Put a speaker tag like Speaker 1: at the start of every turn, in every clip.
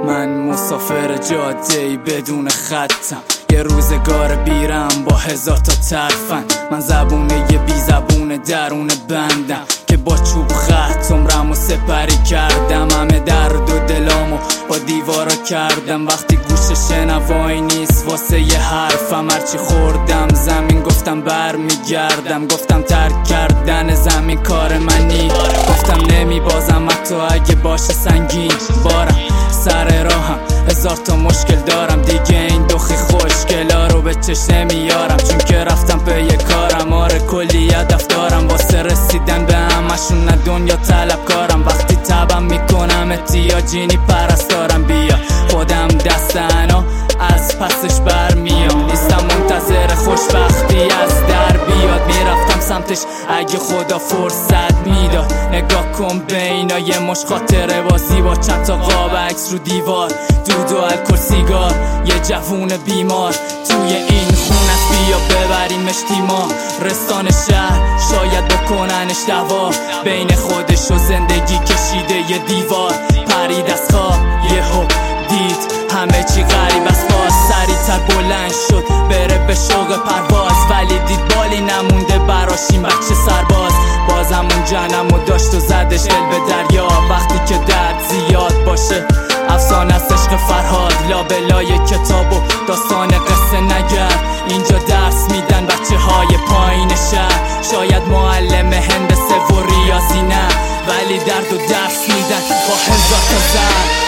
Speaker 1: من مسافر جاده‌ای بدون خطم، یه روزگار بیرم با 1000 تا ترفن. من زبونه یه بی زبونه درون بندم که با چوب خط عمرمو سپری کردم. همه درد و دلامو با دیوارا کردم. وقتی گوش شنوایی نیست واسه یه حرفم، هرچی خوردم زمین گفتم برمیگردم. گفتم ترک کردن زمین کار منی، گفتم نمیبازم حتی اگه باشه سنگین بارم. سر راهم 1000 تا مشکل دارم، دیگه این دخی خوشگلا رو به چشم نمیارم، چون که رفتم پی کارم. آره کلی هدف دارم واسه رسیدن به همشون، نه دنیا طلبکارم. وقتی تبم میکنم احتیاجینی پرستارم، بیا خودم دستانا از پسش برمیام. نیستم منتظر خوشبختی از در بیاد، میرفتم سمتش اگه خدا فرصت میداد. نگاه کن بینا یه مش خاطره بازی با چند تا قاب عکس رو دیوار، دود و الکل سیگار، یه جوون بیمار توی این خونه است. بیا ببریمش تیما رستان شهر، شاید بکننش دوا. بین خودش و زندگی کشیده یه دیوار، پرید از خواب یهو دید همه چی غریب است. باز سریع‌تر بلند شد بره به شوق پرواز، ولی دید بالی نمونده براش این بچه سرباز. بازم اون جنمو داشت و زدش دل به دریا. وقتی که درد زیاد باشه افسانه است عشق فرهاد، لابلای کتاب و داستان قصه نگر. اینجا درس میدن بچه های پایین شهر، شاید معلم هندسه و ریاضی نه، ولی درد و درس میدن با 1000 تا زر.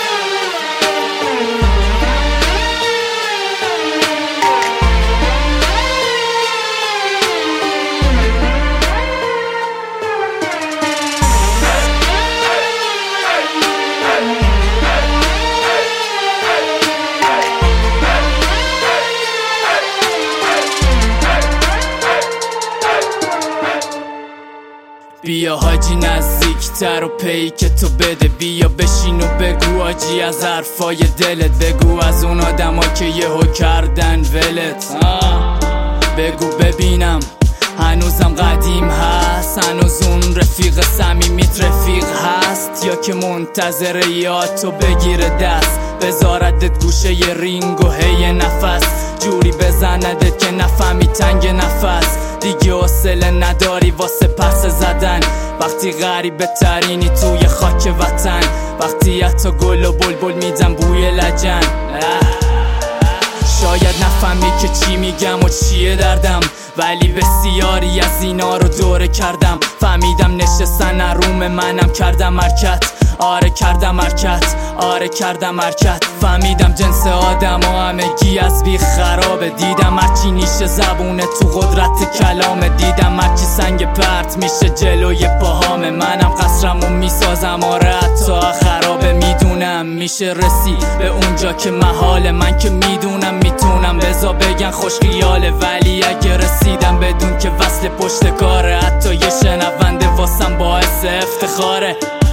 Speaker 1: بیا حاجی نزدیکتر و پی که تو بده، بیا بشین و بگو حاجی از حرفای دلت، بگو از اون آدم ها که یهو کردن ولت. بگو ببینم هنوزم قدیم هست، هنوز اون رفیق صمیمیت رفیق هست، یا که منتظر یاد تو بگیره دست، بذاردت گوشه ی رینگ و هی نفس، جوری بزندت که نفهمی تنگ نفس. دیگه حوصله نداری واسه پس زدن، وقتی غریبه ترینی توی خاک وطن، وقتی حتی گل و بلبل میدن بوی لجن. شاید نفهمی که چی میگم و چیه دردم، ولی بسیاری از اینا رو دوره کردم. فهمیدم نشستن روم منم کردم حرکت، آره کردم حرکت، آره کردم حرکت. فهمیدم جنس آدم و همگی از بی خرابه، دیدم هرچی نیشه زبونه تو قدرت کلامه، دیدم هرچی سنگ پرت میشه جلوی پاهامه. منم قصرمو میسازم آره حتی خرابه، میدونم میشه رسید به اونجا که محاله. من که میدونم میتونم بزا بگن خوش خیاله، ولی اگه رسیدم بدون که وصل پشت کاره، حتی یه شنونده واسم باعث افتخاره.